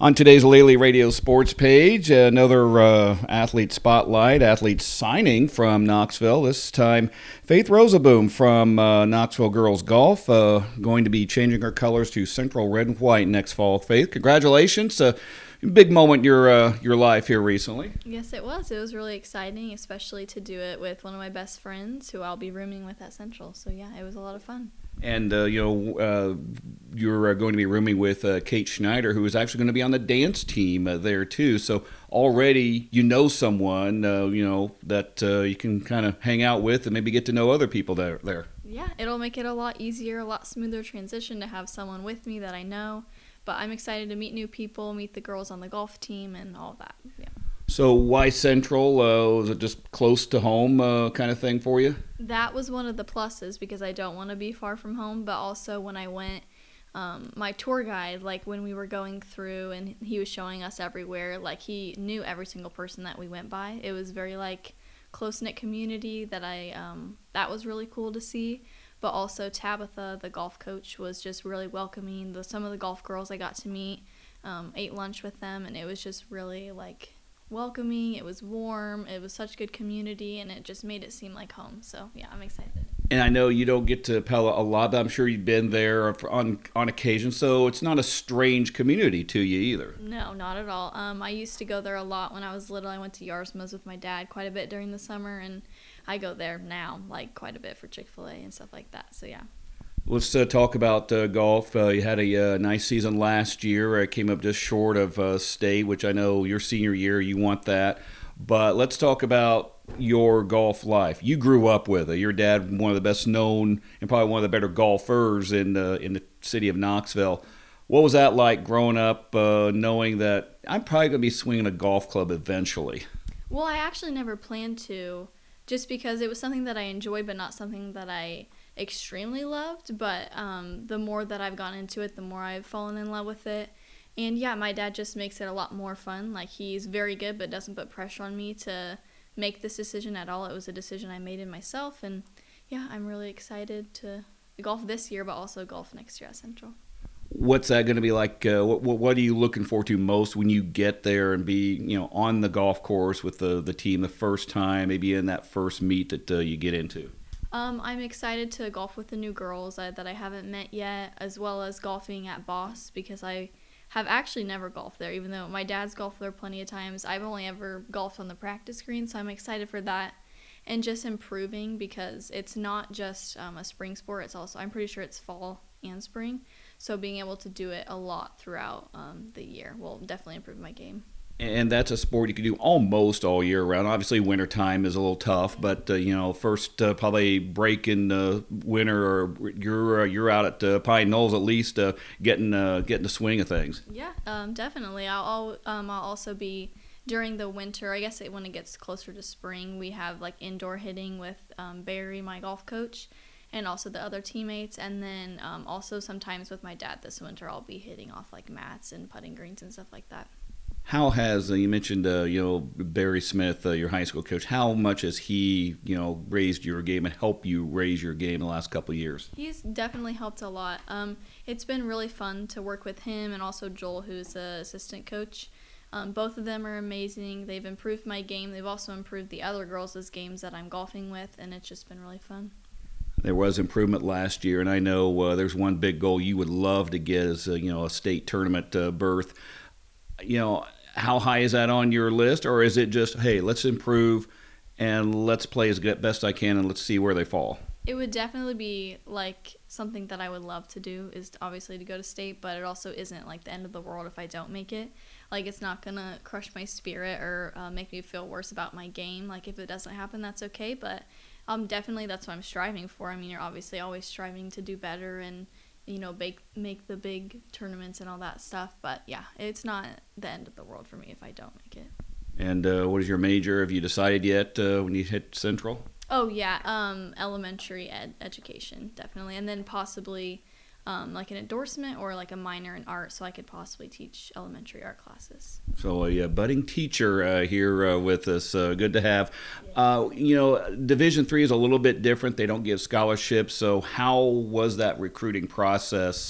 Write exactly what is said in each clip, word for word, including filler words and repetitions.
On today's Lely Radio Sports page, another uh, athlete spotlight, athlete signing from Knoxville. This time, Faith Rosaboom from uh, Knoxville Girls Golf, uh, going to be changing her colors to Central Red and White next fall. Faith, congratulations. Uh, big moment in your, uh, your life here recently. Yes, it was. It was really exciting, especially to do it with one of my best friends who I'll be rooming with at Central. So, yeah, it was a lot of fun. And, uh, you know, uh, you're uh, going to be rooming with uh, Kate Schneider, who is actually going to be on the dance team uh, there, too. So already you know someone, uh, you know, that uh, you can kind of hang out with and maybe get to know other people there. there. Yeah, it'll make it a lot easier, a lot smoother transition to have someone with me that I know. But I'm excited to meet new people, meet the girls on the golf team, and all that. Yeah. So why Central? Uh, was it just close to home uh, kind of thing for you? That was one of the pluses because I don't want to be far from home. But also when I went, um, my tour guide, like when we were going through and he was showing us everywhere, like he knew every single person that we went by. It was very like close-knit community that I, um, that was really cool to see. But also Tabitha, the golf coach, was just really welcoming. The, some of the golf girls I got to meet, um, ate lunch with them, and it was just really like welcoming. It was warm. It was such good community, and it just made it seem like home. So, yeah, I'm excited. And I know you don't get to Pella a lot, but I'm sure you've been there on on occasion, so it's not a strange community to you either. No, not at all. Um, I used to go there a lot when I was little. I went to Yarsma's with my dad quite a bit during the summer, and I go there now, like, quite a bit for Chick-fil-A and stuff like that. So, yeah. Let's uh, talk about uh, golf. Uh, you had a uh, nice season last year. Uh, came up just short of uh, state, which I know your senior year, you want that. But let's talk about your golf life. You grew up with it. Your dad, one of the best known and probably one of the better golfers in the, in the city of Knoxville. What was that like growing up, uh, knowing that I'm probably going to be swinging a golf club eventually? Well, I actually never planned to, just because it was something that I enjoyed, but not something that I extremely loved. But um, the more that I've gone into it, the more I've fallen in love with it. And yeah, my dad just makes it a lot more fun. Like, he's very good, but doesn't put pressure on me to make this decision at all. It was a decision I made in myself. And yeah, I'm really excited to golf this year, but also golf next year at Central. What's that going to be like? Uh, what, what are you looking forward to most when you get there and be, you know, on the golf course with the, the team the first time, maybe in that first meet that uh, you get into? Um, I'm excited to golf with the new girls uh, that I haven't met yet, as well as golfing at Boss, because I have actually never golfed there, even though my dad's golfed there plenty of times. I've only ever golfed on the practice green, so I'm excited for that. And just improving, because it's not just um, a spring sport. It's also, I'm pretty sure it's fall and spring. So being able to do it a lot throughout um, the year will definitely improve my game. And that's a sport you can do almost all year round. Obviously, wintertime is a little tough, but uh, you know, first uh, probably break in uh, winter, or you're uh, you're out at uh, Pine Knolls at least, uh, getting uh, getting the swing of things. Yeah, um, definitely. I'll I'll, um, I'll also be during the winter. I guess it, when it gets closer to spring, we have like indoor hitting with um, Barry, my golf coach, and also the other teammates. And then um, also sometimes with my dad this winter, I'll be hitting off like mats and putting greens and stuff like that. How has, uh, you mentioned, uh, you know, Barry Smith, uh, your high school coach, how much has he, you know, raised your game and helped you raise your game in the last couple of years? He's definitely helped a lot. Um, it's been really fun to work with him and also Joel, who's the assistant coach. Um, both of them are amazing. They've improved my game. They've also improved the other girls' games that I'm golfing with, and it's just been really fun. There was improvement last year, and I know uh, there's one big goal you would love to get is, uh, you know, a state tournament uh, berth. You know, how high is that on your list, or is it just, hey, let's improve and let's play as best I can and let's see where they fall? It would definitely be like something that I would love to do, is obviously to go to state, but it also isn't like the end of the world if I don't make it. Like, it's not going to crush my spirit or uh, make me feel worse about my game. Like, if it doesn't happen, that's okay, but um, definitely that's what I'm striving for. I mean, you're obviously always striving to do better and, you know, make, make the big tournaments and all that stuff. But, yeah, it's not the end of the world for me if I don't make it. And uh, what is your major? Have you decided yet uh, when you hit Central? Oh, yeah, um, elementary ed- education, definitely. And then possibly um, like an endorsement or like a minor in art, so I could possibly teach elementary art classes. So a, uh budding teacher uh, here uh, with us. Uh, good to have. Uh, you know, Division three is a little bit different. They don't give scholarships. So how was that recruiting process,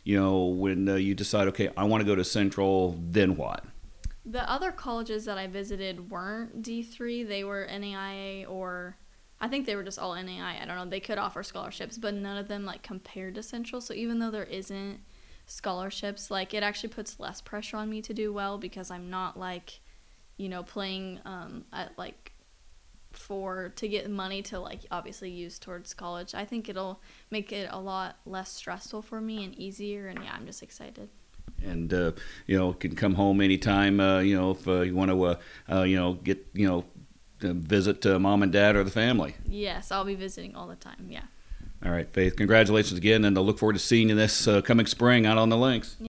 you know, when uh, you decide, okay, I want to go to Central, then what? The other colleges that I visited weren't D three. They were N A I A, or I think they were just all N A I A. I don't know. They could offer scholarships, but none of them like compared to Central. So even though there isn't scholarships, like it actually puts less pressure on me to do well because I'm not like, you know, playing um, at like for to get money to like obviously use towards college. I think it'll make it a lot less stressful for me and easier. And yeah, I'm just excited. And uh, you know, can come home anytime. Uh, you know, if uh, you want to, uh, uh, you know, get you know, visit uh, mom and dad or the family. Yes, I'll be visiting all the time. Yeah. All right, Faith. Congratulations again, and I look forward to seeing you this uh, coming spring out on the links.